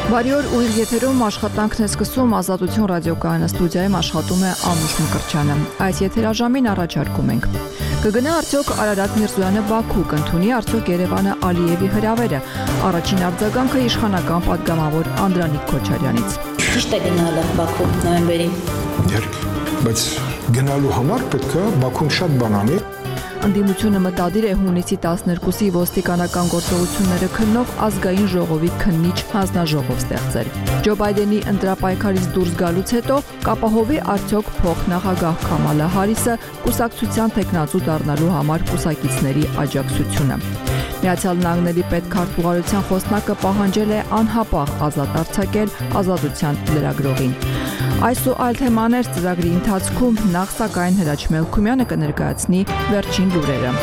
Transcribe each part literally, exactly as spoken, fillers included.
Բարի օր, ուղիղ եթերում աշխատանքն է սկսում Ազատություն ռադիոկայանի ստուդիայում աշխատում է Անուշ Մկրտչյանը։ Այս եթերաժամին առաջարկում ենք. Կգնա արդյոք Արարատ Միրզոյանը Բաքու, կընդունի արդյոք Երևանը Ալիևի հրավերը։ Առաջին արձագանքը իշխանական պատգամավոր Անդրանիկ Քոչարյանից։ Ճիշտ է գնալը Բաքու նոյեմբերին։ Երկ, բայց գնալու համար պետք է Բաքուն շատ բան անի։ Ընդդիմությունը մտադիր է հունիսի տասներկուսի ոստիկանական գործողությունները քննող ազգային ժողովի քննիչ հանձնաժողով ստեղծել։ Ջո Բայդենի ընտրապայքարից դուրս գալուց հետո կապահովի արդյոք փոխնախագահ Քամալա Հարիսը կուսակցության տեխնացու դառնալու համար կուսակիցների աջակցությունը։ Միացյալ Նահանգների պետքարտուղարության խոսնակը պահանջել է անհապաղ ազատ արձակել ազատության լրագրողին։ Այս ու այլ թեմաներ ծրագրի ընթացքում նախ սակայն Հրաչ Մելքումյանը կներկայացնի վերջին լուրերը։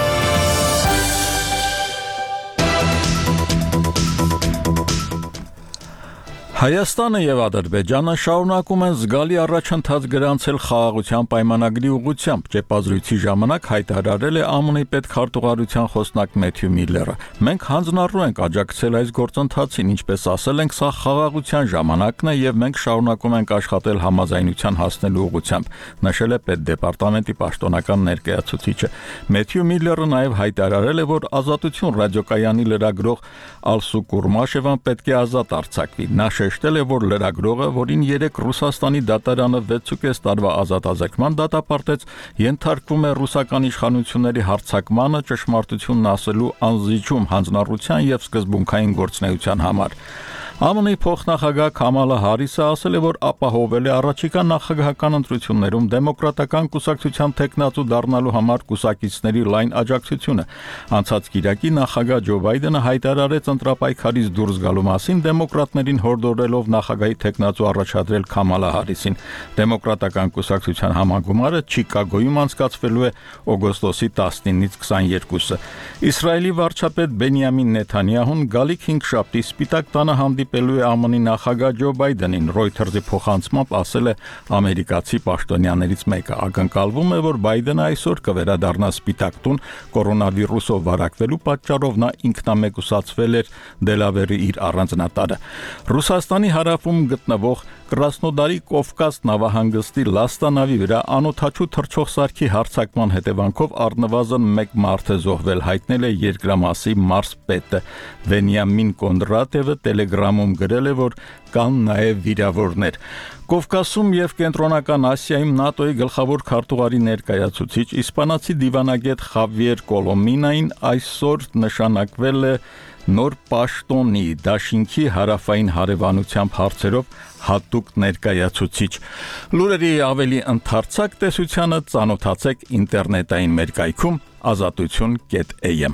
Հայաստանը եւ Ադրբեջանը շարունակում են զգալի առաջընթաց գրանցել խաղաղության պայմանագրի ուղղությամբ, ճեպազրույցի ժամանակ հայտարարել է ԱՄՆ-ի պետքարտուղարության խոսնակ Մեթյու Միլլերը։ Մենք հանձնառու ենք աջակցել այս գործընթացին, ինչպես ասել ենք, սա խաղաղության ժամանակն է եւ մենք շարունակում ենք աշխատել համաձայնության հասնելու ուղղությամբ, նշել է պետդեպարտամենտի պաշտոնական ներկայացուցիչը։ Մեթյու Միլլերը նաեւ հայտարարել է, որ Ազատություն ռադիոկայանի լրագրող Ալսու Կուրմաշևան պետք է ազատ արձակվի։ Նա շեշտել է, որ լրագրողը, որին երեք Ռուսաստանի դատարանը վեցուկես տարվա ազատազրկման դատապարտեց, ենթարկվում է ռուսական իշխանությունների հարձակմանը, ճշմարտությունն ասելու անզիջում, հանձնառության եւ սկզբունքային գործունեության համար։ ԱՄՆ-ի փոխնախագահ Քամալա Հարիսը ասել է, որ ապահովել է առաջիկա նախագահական ընտրություններում դեմոկրատական կուսակցության տեխնացու դառնալու համար կուսակիցների լայն աջակցությունը։ Անցած կիրակի նախագահ Ջո Բայդենը հայտարարեց ընտրապայքարից դուրս գալու մասին, դեմոկրատներին հորդորելով նախագահի տեխնացու առաջադրել Քամալա Հարիսին։ Դեմոկրատական կուսակցության համագումարը Չիկագոյում անցկացվելու է օգոստոսի տասնինից քսաներկուսը։ Իսրայելի վարչապետ Բենյամին Նեթանյահուն գալիք հինգշաբթի Սպիտակ տանը հանդիպելու է ԱՄՆ-ի նախագահ Ջո Բայդենին, Reuters-ի փոխանցմամբ ասել է ամերիկացի պաշտոնյաներից մեկը։ Ակնկալվում է, որ Բայդենը այսօր կվերադառնա Սպիտակ տուն, կորոնավիրուսով վարակվելու պատճառով նա ինքնամեկուսացվել էր Դելավերի իր առանձնատարը։ Ռուսաստանի հարավում գտնվող Կրասնոդարի Կովկաս նավահանգստի լաստանավի վրա անօդաչու թռչող սարքի հարձակման հետևանքով առնվազն մեկ մարդ է զոհվել, հայտնել է երկրամասի մարզպետը։ Վենյամին Կոնդրատևը Telegram-ում գրել է, որ կան նաև վիրավորներ։ Կովկասում եւ Կենտրոնական Ասիայում ՆԱՏՕ-ի գլխավոր քարտուղարի ներկայացուցիչ իսպանացի դիվանագետ Խավիեր Կոլոմինային այսօր նշանակվել է նոր պաշտոնի դաշինքի հարավային հարևանությամբ հարցերով հատուկ ներկայացուցիչ։ Լուրերի ավելի ընդարձակ տեսությանը ծանոթացեք ինտերնետային մեր կայքում ազատություն կետ էյ էմ։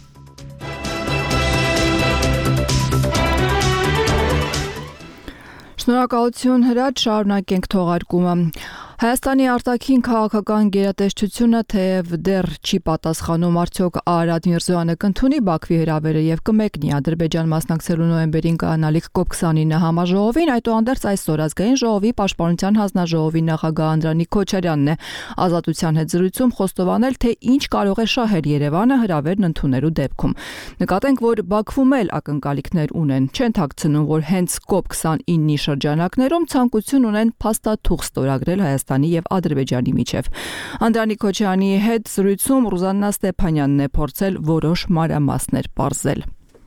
Շնորհակալություն Հրաչ, շարունակենք թողարկումը։ Հայաստանի արտաքին քաղաքական գերատեսչությունը թեև դեռ չի պատասխանում արդյոք Արարատ Միրզոյանը կընդունի Բաքվի հրավերը եւ կմեկնի Ադրբեջան մասնակցելու նոյեմբերին կանալիք կոպ քսանինը համաժողովին, այդուհանդերձ այսօր ազգային ժողովի պաշտպանության հանձնաժողովի նախագահ Անդրանիկ Քոչարյանն է Ազատության հետ զրույցում խոստովանել, թե ինչ կարող է շահել Երևանը հրավերն ընդունելու դեպքում։ Նկատենք, որ Բաքվում էլ ակնկալիքներ ունեն, չեն թաքցնում, որ հենց կոպ քսանինի շրջանակներում ցանկություն ունեն փաստաթուղթ ստորագրել Հայաստանի եւ Ադրբեջանի միջև։ Անդրանիկ Քոչարյանի հետ զրույցում Ռուզաննա Ստեփանյանն է փորձել որոշ մանրամասներ պարզել։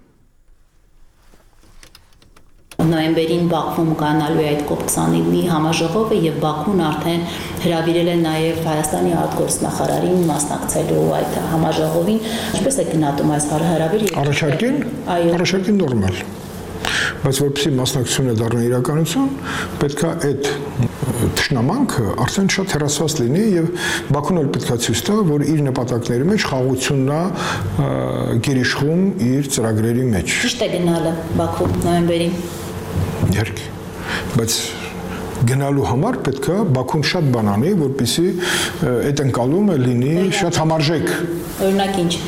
Նոյեմբերին Բաքվում կանալու է այդ կոպ քսանինի համաժողովը եւ Բաքուն արդեն հրավիրել է նաեւ Հայաստանի արտգործնախարարին մասնակցելու այդ համաժողովին։ Ինչպես է գնահատում այս հրավերը։ Առաջարկին, առաջարկին նորմալ։ Բայց որպեսզի մասնակցությունը դառնա իրականություն, պետք է այդ թշնամանքը արդեն շատ հեռացված լինի եւ Բաքուն էլ պետք է ցույց տա, որ իր նպատակների մեջ խաղաղությունն է գերիշխում իր ծրագրերի մեջ։ Ճիշտ է գնալը Բաքու նոյեմբերին։ Երկ, բայց գնալու համար պետք է Բաքուն շատ բան անի, որպեսզի այդ ընկալումը լինի շատ համարժեք։ Օրինակ ինչ։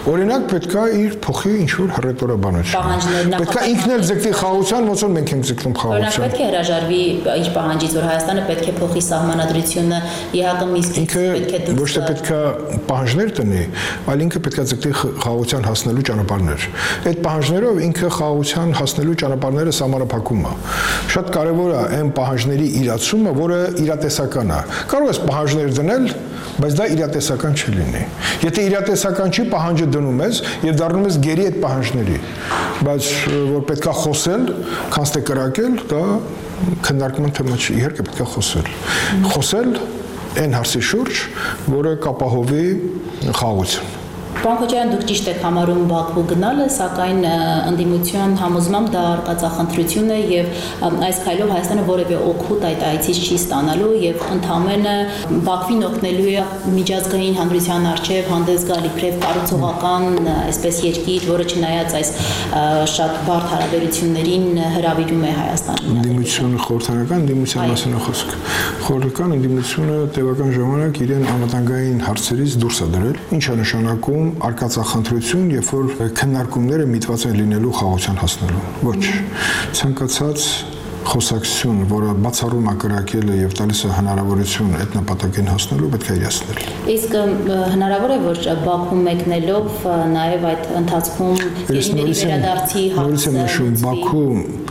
Օրինակ պետք է իր փոխի ինչ-որ հռետորաբանություն։ Պետք է ինքն էլ ձգտի խաղաղության, ոնց որ մենք ենք ձգտում խաղաղության։ Օրինակ պետք է հրաժարվի իր պահանջից, որ Հայաստանը պետք է փոխի սահմանադրությունը, ԵՀԿ Մինսկից պետք է դուրս գա։ Ոչ թե պետք է պահանջներ տնի, այլ ինքը պետք է ձգտի խաղաղության հասնելու ճանապարհներ։ Այդ պահանջներով ինքը խաղաղության հասնելու ճանապարհները սահմանափակում է։ Շատ կարևոր է այն պահանջների իրացումը, որը իրատեսական է։ Կարող ես պահանջներ դնել, բայց դա իրատեսական չլինի։ Եթե իրատեսական չի, պահանջը դնում ես եւ դառնում ես գերի այդ պահանջների։ Բայց որ պետքա խոսել, քանց թե կրակել, դա քննարկման թեմա չի, իհարկե պետքա խոսել։ Խոսել այն հարցի շուրջ, որը կապահովի խաղաղություն։ Պարոն Քոչարյան, դուք ճիշտ եք համարում Բաքվու գնալը, սակայն ընդդիմության համոզմամբ դա արկածախնդրություն է եւ այս քայլով Հայաստանը որևէ օգուտ այդ այցից չի ստանալու եւ ընդհանրապես Բաքվին օգնելու է միջազգային հանրության առջեւ հանդես գալ իբրև կառուցողական այսպես երկիր, որը չնայած այս շատ բարդ հարաբերություններին հրավիրում է Հայաստանին։ Ընդդիմությունը խորհրդանական ընդդիմության մասին է խոսքը։ Խորհրդական ընդդիմությունը տևական ժամանակ իրեն անվտանգային հարցերից դուրս է դրել, ինչը նշանակում արկածախնդրություն, երբ որ քննարկումները միտված են լինելու խաղաղության հասնելու։ Ոչ, ցանկացած խոսակցություն, որը բացառում է կրակելը եւ տալիս է հնարավորություն այդ նպատակին հասնելու, պետք է իրացնել։ Իսկ հնարավոր է, որ Բաքու մեկնելով նաեւ այդ ընթացքում երկրների վերադարձի հարցը Բաքու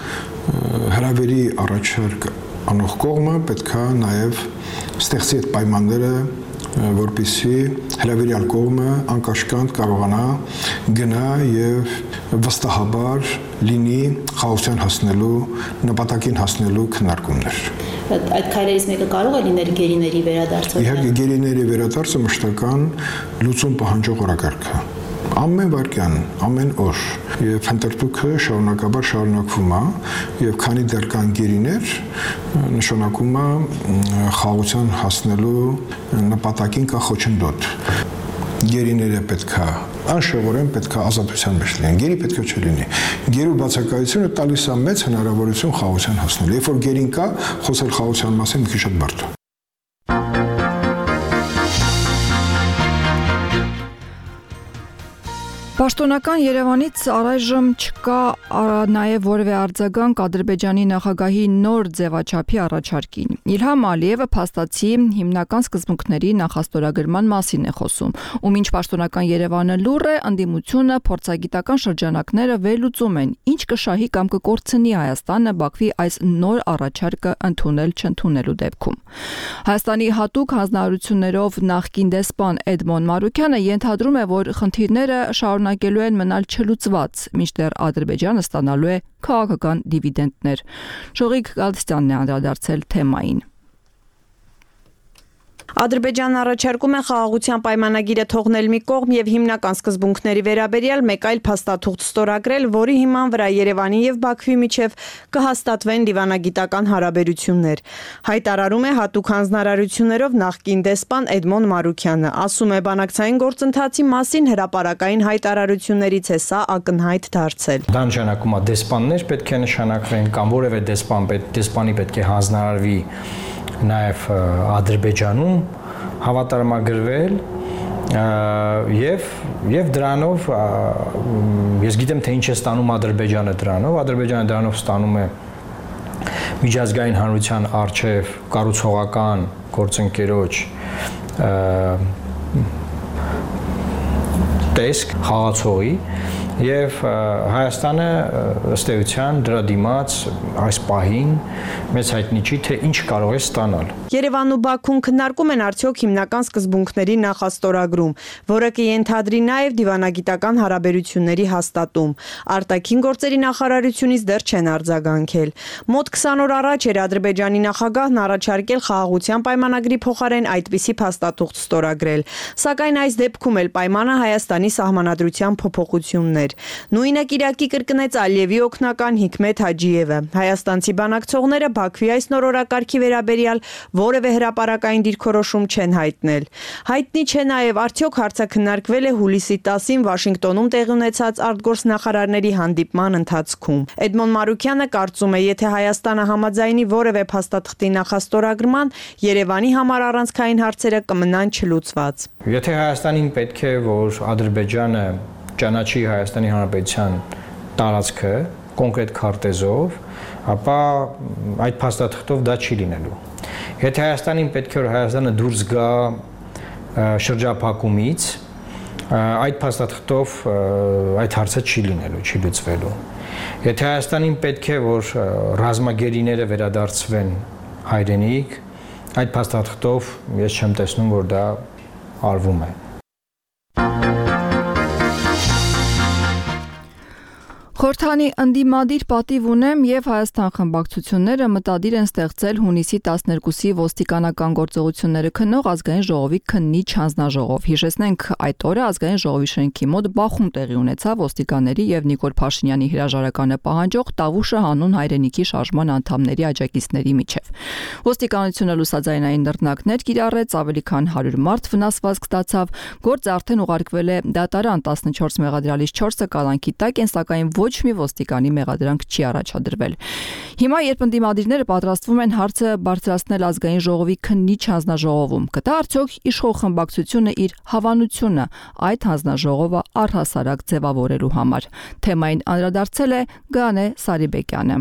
հրավերի առաջարկ անող կողմը պետք է նաեւ ստեղծի այդ պայմանները, որպեսզի հրավիրյալ կողմը անկաշկանդ կարողանա գնա եւ վստահաբար լինի խաղաղության հասնելու նպատակին հասնելու քննարկումներ։ Այդ քայլերից մեկը կարող է լինել գերիների վերադարձը։ Իհարկե գերիների վերադարձը մշտական լուծում պահանջող օրակարգ է։ Ամեն վայրկյան, ամեն օր եւ հնդրտուքը շարունակաբար շարունակվում է եւ քանի դեռ կան գերիներ, նշանակում է խաղաղության հասնելու նպատակին կա խոչընդոտ։ Գերիները պետքա անշեղորեն պետքա ազատության մեջ լինեն, գերի պետքա չլինի։ Գերու բացակայությունը տալիս է մեծ հնարավորություն խաղաղության հասնելու։ Երբ որ գերին կա, խոսել խաղաղության մասին մի քիչ շատ բարդ է։ Պաշտոնական Երևանից առայժմ չկա նաև որևէ արձագանք Ադրբեջանի նախագահի նոր ձևաչափի առաջարկին։ Իլհամ Ալիևը փաստացի հիմնական սկզբունքների նախաստորագրման մասին է խոսում, ու մինչ պաշտոնական Երևանը լուռ է, ընդդիմությունը փորձագիտական շրջանակները վերլուծում են, ինչ կշահի կամ կկորցնի Հայաստանը Բաքվի այս նոր առաջարկը ընդունել չընդունելու դեպքում։ Հայաստանի հատուկ հանձնարարություններով նախկին դեսպան Էդմոն Մարուքյանը ենթադրում է, որ խնդիրները շարունակելու են մնալ չլուծված, մինչդեռ Ադրբեջանը ստանալու է քաղաքական դիվիդենդներ։ Շողիկ Գալստյանն է անդրադարձել թեմային։ Ադրբեջանն առաջարկում է խաղաղության պայմանագիրը թողնել մի կողմ եւ հիմնական սկզբունքների վերաբերյալ մեկ այլ փաստաթուղթ ստորագրել, որի հիման վրա Երևանի եւ Բաքվի միջև կհաստատվեն դիվանագիտական հարաբերություններ։ Հայտարարում է հատուկ հանձնարարություններով նախկին դեսպան Էդմոն Մարուքյանը, ասում է բանակցային գործընթացի մասին հրապարակային հայտարարություններից է սա ակնհայտ դարձել։ Դա նշանակում է դեսպաններ պետք է նշանակվեն կամ որևէ դեսպան դեսպանի պետք է հանձնարարվի նաև Ադրբեջանում հավատարմագրվել եւ եւ դրանով ես գիտեմ թե ինչ է ստանում Ադրբեջանը դրանով Ադրբեջանը դրանով ստանում է միջազգային հանրության արչեւ կառուցողական գործընկերոջ տեսք խաղացողի եւ Հայաստանը ըստ էության դրա դիմաց այս պահին մեծ հայտնի չի թե ինչ կարող է ստանալ։ Երևանն ու Բաքուն քննարկում են արդյոք հիմնական սկզբունքների նախաստորագրում, որը կենթադրի նաև դիվանագիտական հարաբերությունների հաստատում։ Արտաքին գործերի նախարարությունից դեռ չեն արձագանքել։ Մոտ քսան օր առաջ էր Ադրբեջանի նախագահն առաջարկել խաղաղության պայմանագրի փոխարեն այդպիսի փաստաթուղթ ստորագրել, սակայն այս դեպքում էլ պայմանը Հայաստանի սահմանադրության փոփոխությունն էր։ նահանգներ։ Նույնը Կիրակի կրկնեց Ալիևի օգնական Հիկմետ Հաջիևը։ Հայաստանցի բանակցողները Բաքվի այս նոր օրակարգի վերաբերյալ որևէ հրապարակային դիրքորոշում չեն հայտնել։ Հայտնի չէ նաև արդյոք հարցը քննարկվել է հուլիսի տասին Վաշինգտոնում տեղի ունեցած արտգործնախարարների հանդիպման ընթացքում։ Էդմոն Մարուկյանը կարծում է, եթե Հայաստանը համաձայնի որևէ փաստաթղթի նախաստորագրման, Երևանի համար առանցքային հարցերը կմնան չլուծված։ Եթե Հայաստանին պետք է, որ Ադրբեջանը ճանաչի Հայաստանի Հանրապետության տարածքը կոնկրետ քարտեզով, ապա այդ փաստաթղթով դա չի լինելու։ Եթե Հայաստանին պետք է, որ Հայաստանը դուրս գա շրջափակումից, այդ փաստաթղթով այդ հարցը չի լինելու, չի լուծվելու։ Եթե Հայաստանին պետք է, որ ռազմագերիները վերադարձվեն հայրենիք, այդ փաստաթղթով ես չեմ տեսնում, որ դա արվում է։ Խորհրդանի ընդդիմադիր պատիվ ունեմ եւ Հայաստան խմբակցությունները մտադիր են ստեղծել հունիսի տասներկուսի ոստիկանական գործողությունները քննող ազգային ժողովի քննիչ հանձնաժողով։ Հիշեցնենք, այդ օրը ազգային ժողովի շենքի մոտ բախում տեղի ունեցավ ոստիկանների եւ Նիկոլ Փաշինյանի հրաժարականը պահանջող Տավուշը հանուն հայրենիքի շարժման անդամների աջակիցների միջև։ Ոստիկանությունը լուսաձայնային նռնակներ կիրառեց, ավելի քան հարյուր մարդ վնասվածք ստացավ։ Գործը արդեն ուղարկվել է դատարան, տասնչորս մեղադրյալից չորսը կալանքի տակ են, սակայն ոչ մի ոստիկանի մեղադրանք չի առաջադրվել։ Հիմա երբ ընդդիմադիրները պատրաստվում են հարցը բարձրացնել ազգային ժողովի քննիչ հանձնաժողովում, կտա արդյոք իշխող խմբակցությունը իր հավանությունը այդ հանձնաժողովը առհասարակ ձևավորելու համար։ Թեմային անդրադարձել է Գանե Սարիբեկյանը։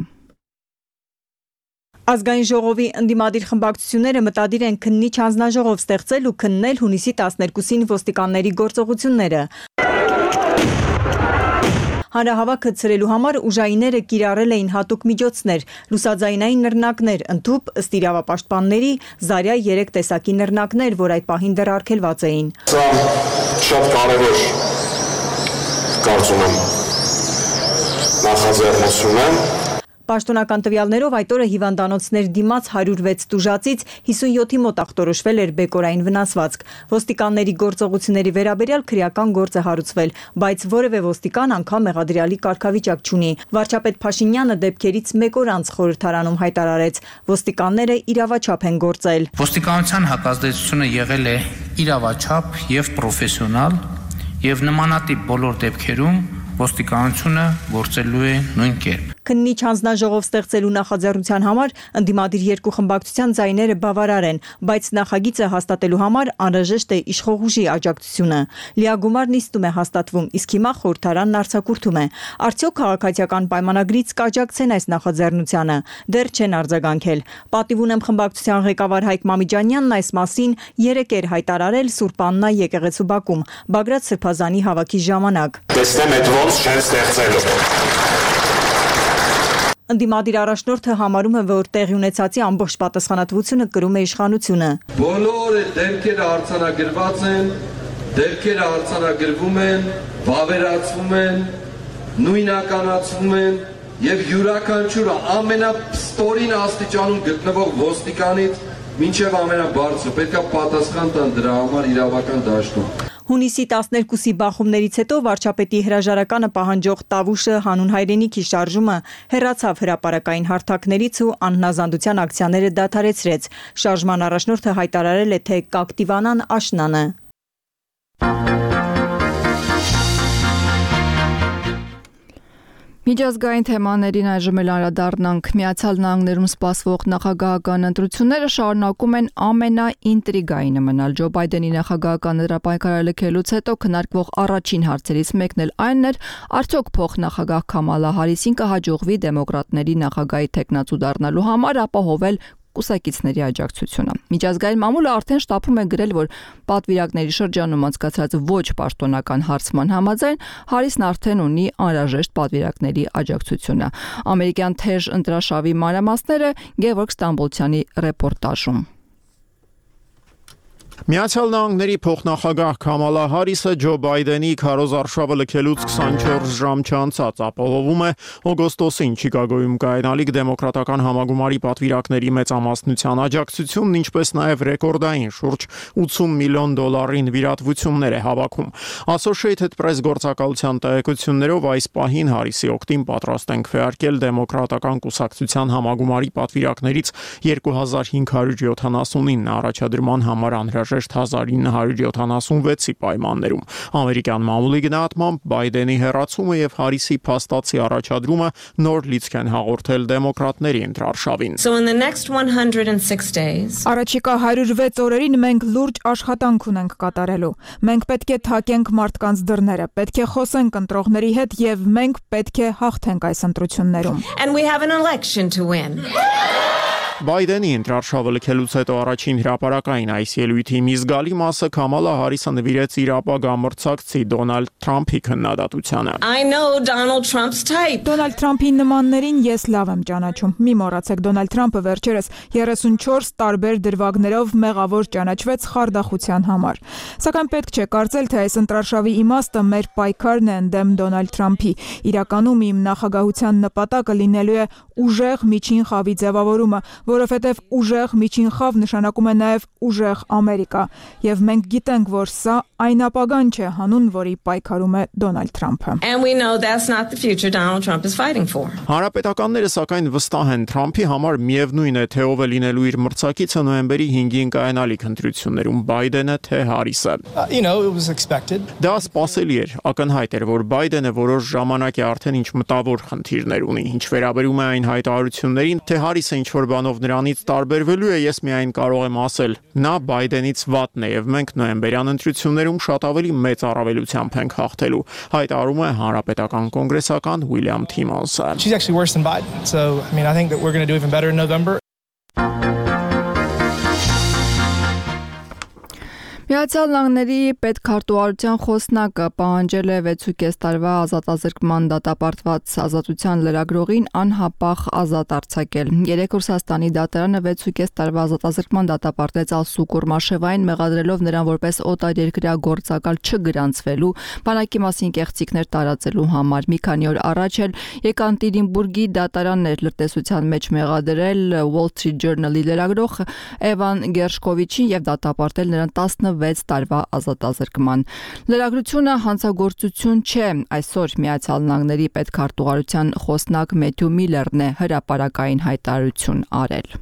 Ազգային ժողովի ընդդիմադիր խմբակցությունները մտադիր են քննիչ հանձնաժողով ստեղծել ու քննել հունիսի տասներկուսին ոստիկանների գործողությունները։ Հանրահավաքը ցրելու համար ուժայինները կիրառել էին հատուկ միջոցներ, լուսաձայնային նռնակներ, ընդհուպ ըստ իրավապաշտպանների Զարյա երեք տեսակի նռնակներ, որ այդ պահին դեռ արգելված էին։ Սա շատ կարևոր կարծում եմ նախաձեռնություն է։ Պաշտոնական տվյալներով այդ օրը հիվանդանոցներ դիմաց հարյուր վեց տուժածից հիսունյոթի մոտ ախտորոշվել էր բեկորային վնասվածք։ Ոստիկանների գործողությունների վերաբերյալ քրեական գործ է հարուցվել, բայց որևէ ոստիկան անգամ մեղադրյալի կարգավիճակ չունի։ Վարչապետ Փաշինյանը դեպքերից մեկ օր անց խորհրդարանում հայտարարեց, ոստիկանները իրավաչափ են գործել։ Ոստիկանության հակազդեցությունը եղել է իրավաչափ եւ պրոֆեսիոնալ եւ նմանատիպ բոլոր դեպքերում ոստիկանությունը գործելու է նույն կերպ։ Քննիչ հանձնաժողով ստեղծելու նախաձեռնության համար ընդդիմադիր երկու խմբակցության ձայները բավարար են, բայց նախագիծը հաստատելու համար անհրաժեշտ է իշխող ուժի աջակցությունը։ Լիագումար նիստում է հաստատվում, իսկ հիմա խորհրդարանն արձակուրդում է։ Արդյոք քաղաքացիական պայմանագրից կաջակցեն այս նախաձեռնությանը։ Դեռ չեն արձագանքել։ Պատիվ ունեմ խմբակցության ղեկավար Հայկ Մամիջանյանն այս մասին երեկ էր հայտարարել Սուրբ Աննա եկեղեցու բակում Բագրատ Սրբազանի հավաքի ժամանակ։ Տեսնեմ այդ ոնց չեն ստեղծելու։ Ընդդիմադիր առաջնորդը համարում է, որ տեղի ունեցածի ամբողջ պատասխանատվությունը կրում է իշխանությունը։ Բոլոր դեպքերը արձանագրված են, դեպքերը արձանագրվում են, վավերացվում են, նույնականացվում են եւ յուրաքանչյուրը ամենաստորին աստիճանում գտնվող ոստիկանից մինչև ամենաբարձր պետք է պատասխան տան դրա համար իրավական դաշտում։ Հունիսի տասներկուսի բախումներից հետո վարչապետի հրաժարականը պահանջող Տավուշը հանուն հայրենիքի շարժումը հեռացավ հրապարակային հարթակներից ու անհնազանդության ակցիաները դադարեցրեց։ Շարժման առաջնորդը հայտարարել է, թե կակտիվանան աշնանը։ Միջազգային թեմաներին այժմ էլ անդրադառնանք։ Միացյալ Նահանգներում սպասվող նախագահական ընտրությունները շարունակում են ամենաինտրիգայինը մնալ։ Ջո Բայդենի նախագահական հրապարակը լքելուց հետո քննարկվող առաջին հարցերից մեկն էլ այն էր, արդյոք փոխնախագահ Քամալա Հարիսին կհաջողվի դեմոկրատների նախագահի թեկնածու դառնալու համար ապահովել կուսակիցների աջակցությունը։ Միջազգային մամուլը արդեն շտապում է գրել, որ պատվիրակների շրջանում անցկացրած ոչ պաշտոնական հարցման համաձայն Հարիսն արդեն ունի անհրաժեշտ պատվիրակների աջակցությունը։ Ամերիկյան թեժ ընտրաշավի մանրամասները Գևորգ Ստամբոլցյանի ռեպորտաժում։ Միացյալ Նահանգների փոխնախագահ Քամալա Հարիսը Ջո Բայդենի քարոզ արշավը լքելուց քսանչորս ժամ չանցած ապահովում է օգոստոսին Չիկագոյում կայանալիք դեմոկրատական համագումարի պատվիրակների մեծամասնության աջակցությունն, ինչպես նաև ռեկորդային շուրջ ութսուն միլիոն դոլարի նվիրատվություններ է հավաքում։ Associated Press գործակալության տեղեկություններով այս պահին Հարիսի օգտին պատրաստ են քվեարկել դեմոկրատական կուսակցության համագումարի պատվիրակներից երկու հազար հինգ հարյուր յոթանասունինը առաջադրման համար անհրաժեշտ հազար ինը հարյուր յոթանասունվեցի պայմաններում։ Ամերիկյան մամուլի գնահատմամբ Բայդենի հեռացումը եւ Հարիսի փաստացի առաջադրումը նոր լիցք են հաղորդել դեմոկրատների ընտրարշավին։ So in the next one hundred six days Առաջիկա հարյուր վեց օրերին մենք լուրջ աշխատանք ունենք կատարելու։ Մենք պետք է թակենք մարդկանց դռները, պետք է խոսենք ընտրողների հետ եւ մենք պետք է հաղթենք այս ընտրություններում։ And we have an election to win. Բայդենի ընտրարշավը լքելուց հետո առաջին հրապարակային այս ելույթի մի զգալի մասը Քամալա Հարիսը նվիրեց իր ապագա մրցակցի Դոնալդ Թրամփի քննադատությանը։ I know Donald Trump's type. Դոնալդ Թրամփի նմաններին ես լավ եմ ճանաչում։ Մի մոռացեք, Դոնալդ Թրամփը վերջերս երեսունչորս տարբեր դրվագներով մեղավոր ճանաչվեց խարդախության համար։ Սակայն պետք չէ կարծել, թե այս ընտրարշավի իմաստը մեր պայքարն է ընդդեմ Դոնալդ Թրամփի։ Իրականում իմ նախագահության նպատակը լինելու է ուժեղ միջին խավի ձևավորումը, որովհետև ուժեղ միջին խավ նշանակում է նաև ուժեղ Ամերիկա, եւ մենք գիտենք, որ սա այն ապագան չէ, հանուն որի պայքարում է Դոնալդ Թրամփը։ And we know that's not the future Donald Trump is fighting for. Հանրապետականները սակայն վստահ են Թրամփի համար միևնույն է, թե ով է լինելու իր մրցակիցը նոյեմբերի հինգին կայանալիք ընտրություններում, Բայդենը թե Հարիսը։ You know, it was expected. Դա սպասելի էր, ակնհայտ էր, որ Բայդենը որոշ ժամանակ է արդեն ինչ մտավոր խնդիրներ ունի, ինչ վերաբերում է այն հայտարարություններին, թե Հարիսը ինչ որ բանով նրանից տարբերվելու է, ես միայն կարող եմ ասել, նա Բայդենից վատն է եւ մենք նոյեմբերյան ընտրություններում շատ ավելի մեծ առավելությամբ ենք հաղթելու, հայտարարում է հանրապետական կոնգրեսական Ուիլյամ Թիմոնսը։ She's actually worse than Biden. So, I mean, I think that we're going to do even better in November. Միացյալ Նահանգների պետքարտուղարության խոսնակը պահանջել է վեցուկես տարվա ազատազրկման դատապարտված ազատության լրագրողին անհապաղ ազատ արձակել։ Երեկ Ռուսաստանի դատարանը վեցուկես տարվա ազատազրկման դատապարտեց Ալսու Կուրմաշևային, մեղադրելով նրան որպես օտարերկրյա գործակալ չգրանցվելու, բանակի մասին կեղծիքներ տարածելու համար։ Մի քանի օր առաջ էլ Եկատերինբուրգի դատարանն էր լրտեսության մեջ մեղադրել Wall Street Journal-ի լրագրող Էվան Գերշկովիչին եւ դատապարտել նրան տասնվեց տարվա ազատազրկման։ Լրագրությունը հանցագործություն չէ, այսօր Միացյալ Նահանգների պետքարտուղարության խոսնակ Մեթյու Միլերն է հրապարակային հայտարարություն արել։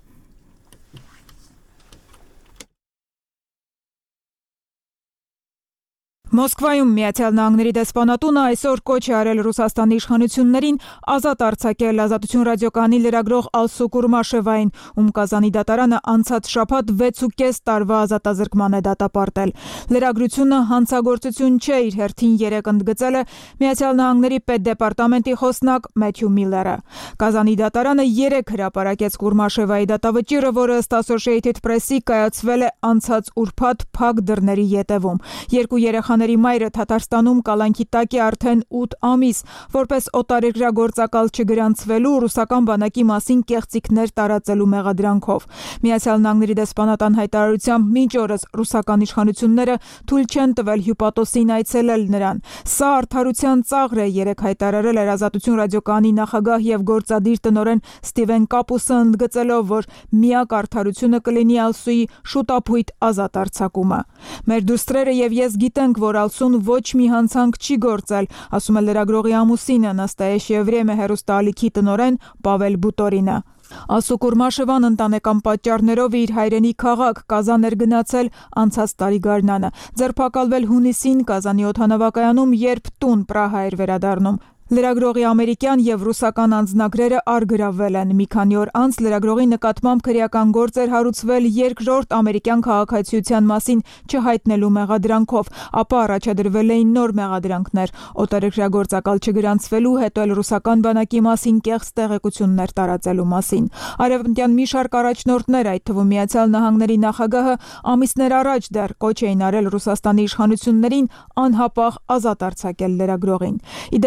Մոսկվայում Միացյալ Նահանգների դեսպանատունը այսօր կոչ է արել Ռուսաստանի իշխանություններին ազատ արձակել Ազատություն ռադիոկայանի լրագրող Ալսու Կուրմաշևային, ում Կազանի դատարանը անցած շաբաթ վեցուկես տարվա ազատազրկման է դատապարտել։ Լրագրությունը հանցագործություն չէ, իր հերթին երեկ ընդգծել է Միացյալ Նահանգների պետդեպարտամենտի խոսնակ Մեթյու Միլերը։ Կազանի դատարանը երեկ հրապարակեց Կուրմաշևայի դատավճիռը, որը ըստ Associated Press-ի կայացվել է անցած ուրբաթ փակ դռների ետևում։ Երկու երեխաների մայրը Թաթարստանում կալանքի տակ է արդեն ութ ամիս, որպես օտարերկրյա գործակալ չգրանցվելու ռուսական բանակի մասին կեղծիքներ տարածելու մեղադրանքով։ Միացյալ Նահանգների դեսպանատան հայտարարությամբ մինչ օրս ռուսական իշխանությունները թույլ չեն տվել հյուպատոսին այցելել նրան։ Սա արդարության ծաղր է, երեկ հայտարարել էր Ազատություն ռադիոկայանի նախագահ եւ գործադիր տնօրեն Ստիվեն Կապուսը, ընդգծելով, որ միակ արդարությունը կլինի Ալսուի շուտապույտ ազատ արձակումը։ Մեր դուստրերը եւ ես գիտենք, որ Ալսուն ոչ մի հանցանք չի գործել, ասում է լրագրողի ամուսինը Նաստայեշ Եվրեմը հեռուստաալիքի տնօրեն Պավել Բուտորինը։ Ալսու Կուրմաշևան ընտանեկան պատճառներով իր հայրենի քաղաք Կազան էր գնացել անցած տարի գարնանը։ Ձերբակալվել հունիսին Կազանի օդանավակայանում, երբ տուն Պրահա էր վերադառնում։ Լրագրողի ամերիկյան եւ ռուսական անձնագրերը արգրավվել են։ Մի քանի օր անց լրագրողի նկատմամբ քրեական գործ էր հարուցվել երկրորդ ամերիկյան քաղաքացիության մասին չհայտնելու մեղադրանքով, ապա առաջադրվել էին նոր մեղադրանքներ՝ օտարերկրյա գործակալ չգրանցվելու, հետո էլ ռուսական բանակի մասին կեղծ տեղեկություններ տարածելու մասին։ Արևմտյան մի շարք առաջնորդներ, այդ թվում Միացյալ Նահանգների նախագահը, ամիսներ առաջ դեռ կոչ էին արել Ռուսաստանի իշխանություններին անհապաղ ազատ արձակել լրագրողին։ Ի դեպ Կուրմաշ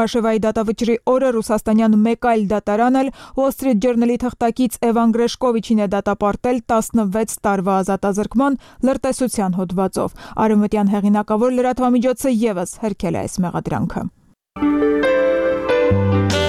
Կուտաշևայի դատավճռի օրը ռուսաստանյան մեկ այլ դատարան էլ Wall Street Journal-ի թղթակից Էվան Գրեշկովիչին է դատապարտել տասնվեց տարվա ազատազրկման լրտեսության հոդվածով։ Արևմտյան հեղինակավոր լրատվամիջոցը եւս հերքել է այս մեղադրանքը։